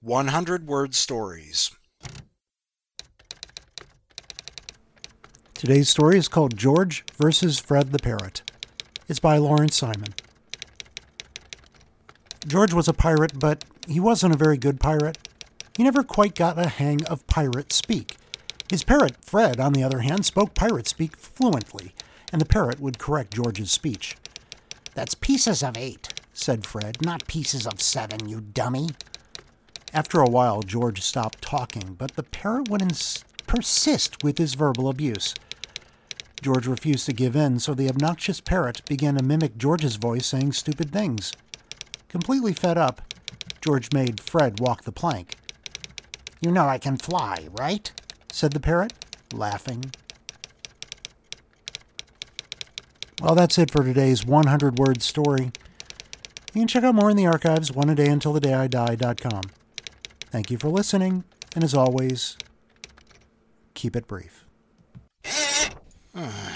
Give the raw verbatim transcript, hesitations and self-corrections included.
one hundred word stories. Today's story is called George versus Fred the Parrot. It's by Lawrence Simon. George was a pirate, but he wasn't a very good pirate. He never quite got a hang of pirate speak. His parrot, Fred, on the other hand, spoke pirate speak fluently, and the parrot would correct George's speech. "That's pieces of eight," said Fred, "not pieces of seven, you dummy." After a while, George stopped talking, but the parrot would ins- persist with his verbal abuse. George refused to give in, so the obnoxious parrot began to mimic George's voice, saying stupid things. Completely fed up, George made Fred walk the plank. "You know I can fly, right?" said the parrot, laughing. Well, that's it for today's one hundred word story. You can check out more in the archives, one a day until the day I die dot com. Thank you for listening, and as always, keep it brief.